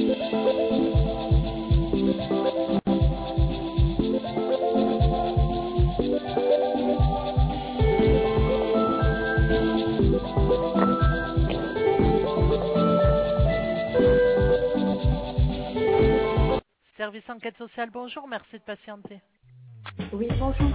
Service enquête sociale, bonjour, merci de patienter. Oui, bonjour.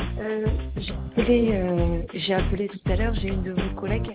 J'ai appelé tout à l'heure, j'ai une de vos collègues.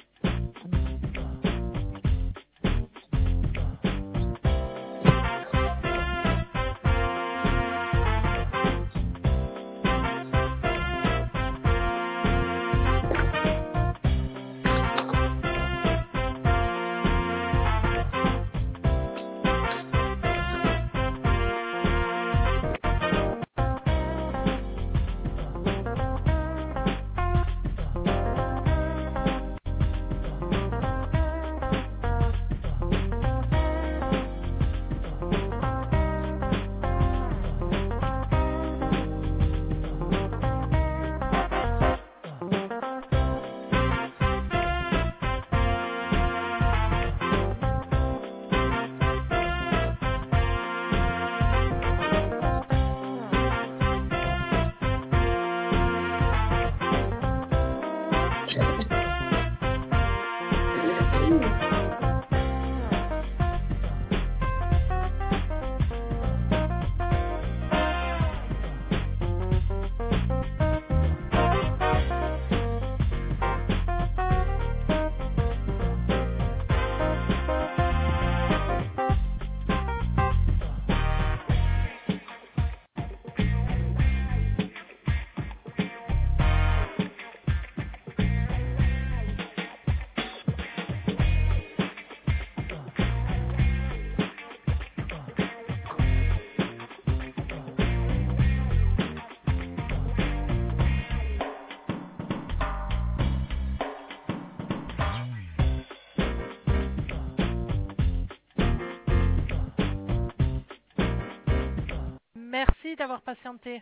Merci d'avoir patienté.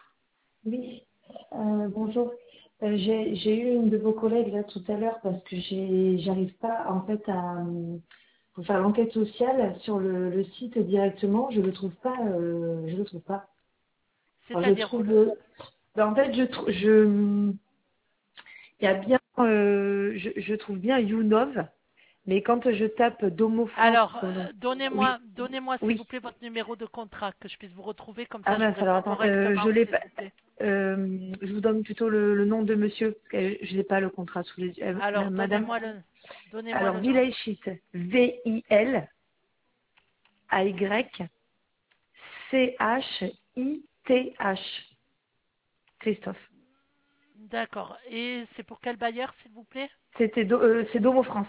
Oui, bonjour. J'ai eu une de vos collègues là tout à l'heure parce que j'arrive pas en fait pour faire l'enquête sociale sur le site directement. Je le trouve pas. Je le trouve pas. Alors, je C'est-à-dire, trouve. Ben, en fait, il y a bien. Je trouve bien YouNov, mais quand je tape Domo France. alors, Oui, donnez-moi s'il vous oui. plaît votre numéro de contrat, que je puisse vous retrouver, comme Ah ça je vous mince, alors réponds attends, correctement, je l'ai s'il pas. vous plaît. Je vous donne plutôt le nom de monsieur, parce que je n'ai pas le contrat sous les yeux. Alors, Madame, donnez-moi alors le nom. Vilaychit, Vilachith, Christophe. D'accord. Et c'est pour quel bailleur, s'il vous plaît? C'est Domo France.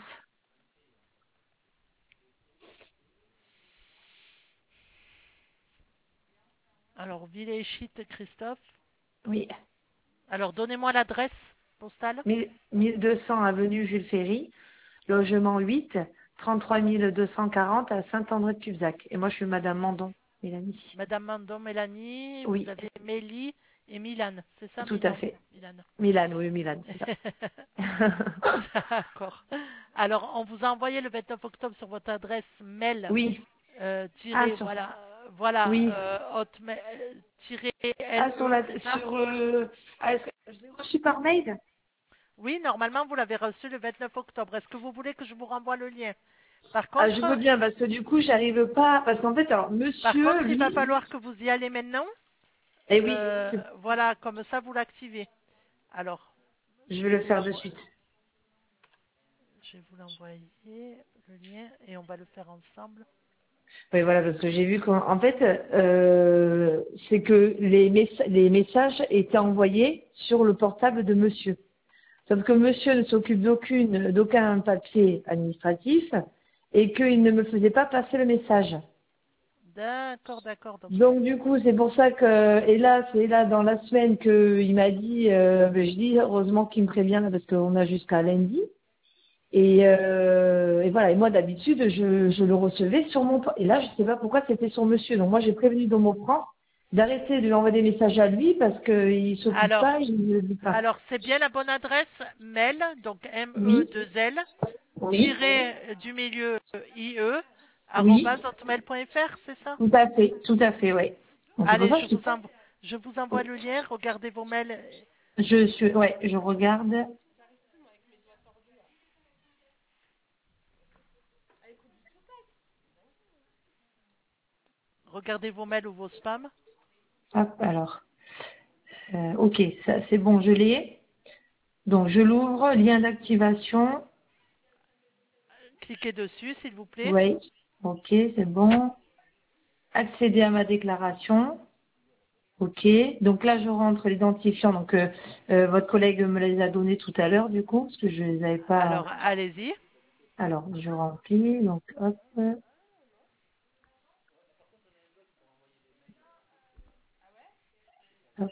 Alors, Villechit Christophe. Oui. Alors, donnez-moi l'adresse postale. 1200 avenue Jules Ferry, logement 8, 33 240 à Saint-André-de-Cubzac. Et moi, je suis Madame Mandon, Mélanie. Madame Mandon, Mélanie, vous Oui, avez Mélie et Milan. C'est ça, tout à Milan? fait. Milan. Milan, oui, Milan, c'est ça. D'accord. Alors, on vous a envoyé le 29 octobre sur votre adresse mail, Oui. Ah, tiré, sur. voilà, Oui. hotmail, tiré Ah, LE, c'est ça? est-ce que je l'ai reçu par mail? Oui, normalement, vous l'avez reçu le 29 octobre. Est-ce que vous voulez que je vous renvoie le lien? Par Ah, je contre, veux bien, parce que du coup, j'arrive pas. Parce qu'en fait, alors, par monsieur, contre, il va lui. falloir que vous y allez maintenant. Eh oui, Voilà, comme ça, vous l'activez. Alors, je je vais vais le vous faire de l'envoyer. suite. Je vais vous l'envoyer, le lien, et on va le faire ensemble. Oui, voilà, parce que j'ai vu qu'en fait, c'est que les messages étaient envoyés sur le portable de monsieur. Sauf que monsieur ne s'occupe d'aucun papier administratif et qu'il ne me faisait pas passer le message. D'accord, d'accord. Donc, Donc du coup, c'est pour ça que, et là, c'est là dans la semaine qu'il m'a dit, ben, je dis heureusement qu'il me prévient là, parce qu'on a jusqu'à lundi. Et voilà, et moi d'habitude, je le recevais sur et là, je sais pas pourquoi c'était sur monsieur. Donc moi, j'ai prévenu Domo France d'arrêter de lui envoyer des messages à lui parce qu'il s'occupe alors, pas, il ne le dit pas. alors c'est bien la bonne adresse, mail, donc Oui, MEL, oui, tiré du milieu IE, Oui, @hotmail.fr, c'est ça? tout à fait, oui. Donc c'est pour Allez, ça que je, je vous envoie le lien. Regardez vos mails. ouais, je regarde. Regardez vos mails ou vos spams. Hop, alors, ok, ça c'est bon, je l'ai. Donc je l'ouvre, lien d'activation. Cliquez dessus, s'il vous plaît. Oui, ok, c'est bon. Accéder à ma déclaration. Ok, donc là je rentre l'identifiant. Donc votre collègue me les a donnés tout à l'heure du coup, parce que je les avais pas. Alors, allez-y. Alors je remplis, donc hop, hop,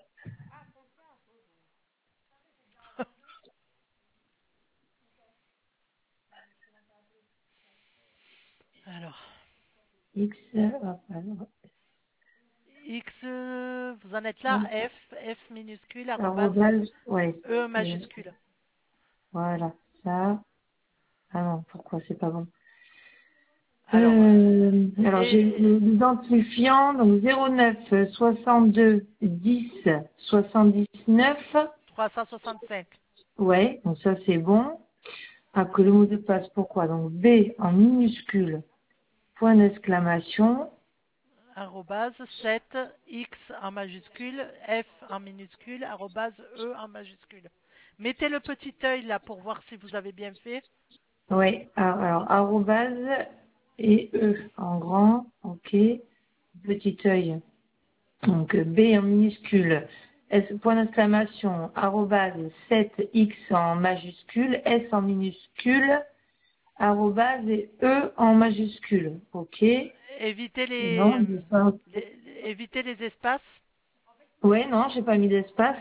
Alors, X, hop, alors, X, vous en êtes là. hop, F minuscule, arrobas, arrobase, ouais, E euh, majuscule. voilà, ça. Ah non, pourquoi c'est pas bon? Alors, Alors j'ai et l'identifiant, donc 09 62 10 79. 365. Ouais, donc ça c'est bon. Après le mot de passe, pourquoi? Donc B en minuscule, point d'exclamation. Arrobase 7, X en majuscule, F en minuscule, arrobase E en majuscule. Mettez le petit œil là pour voir si vous avez bien fait. Ouais, alors arrobase et E en grand, ok. Petit œil. Donc B en minuscule, S, point d'exclamation, arrobase 7X en majuscule, S en minuscule, arrobase et E en majuscule. Ok. Évitez Non, j'ai pas. évitez les espaces. Ouais, non, j'ai pas mis d'espace.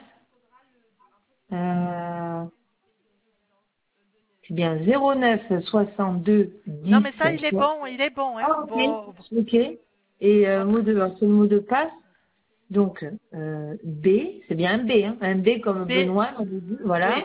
Euh, c'est bien 09 62 Non 10. mais ça il est bon, hein. Ah, ok. Ok. Et Votre, c'est le mot de passe. Donc, B, c'est bien un B, hein, un B comme B, Benoît, au début, voilà. oui.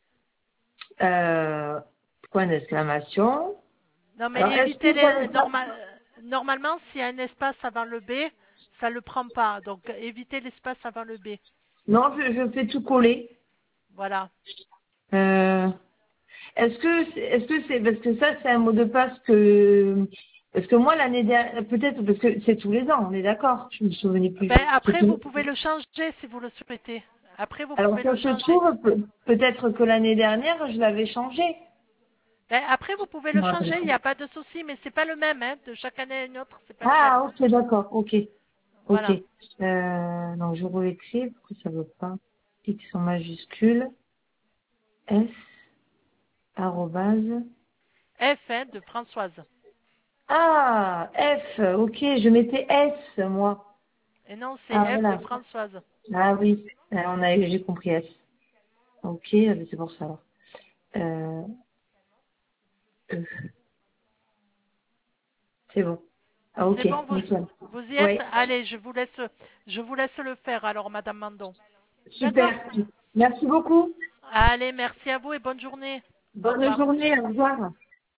Euh, point d'exclamation. Non mais Alors, est-ce évitez que vous les avez pas... normalement s'il y a un espace avant le B, ça le prend pas. Donc évitez l'espace avant le B. Non, je fais tout coller. Voilà. Euh, est-ce que c'est parce que ça c'est un mot de passe que parce que moi l'année dernière peut-être parce que c'est tous les ans, on est d'accord, je me souvenais plus. Ben après vous pouvez le changer si vous le souhaitez. Après vous Alors pouvez ça le se changer. trouve peut-être que l'année dernière je l'avais changé. Ben, après vous pouvez Je le me rappelle changer, il plus. n'y a pas de souci, mais c'est pas le même, hein. De chaque année à une autre, c'est pas le même. Ah ok d'accord, ok. Ok. Voilà. Donc je réécris, pourquoi ça veut pas? X en majuscule, S, arrobase. F hein, de Françoise. Ah, F, ok, je mettais S, moi. Et non, c'est Ah F de voilà. Françoise. Ah oui, j'ai compris S. Ok, c'est pour ça alors. Euh, E, c'est bon. Ah C'est ok, bon, nickel. vous y êtes? Ouais, Allez, je vous laisse le faire alors, Madame Mandon. D'accord? super. Merci beaucoup. Allez, merci à vous et bonne journée. Au Bonne revoir. journée, au revoir.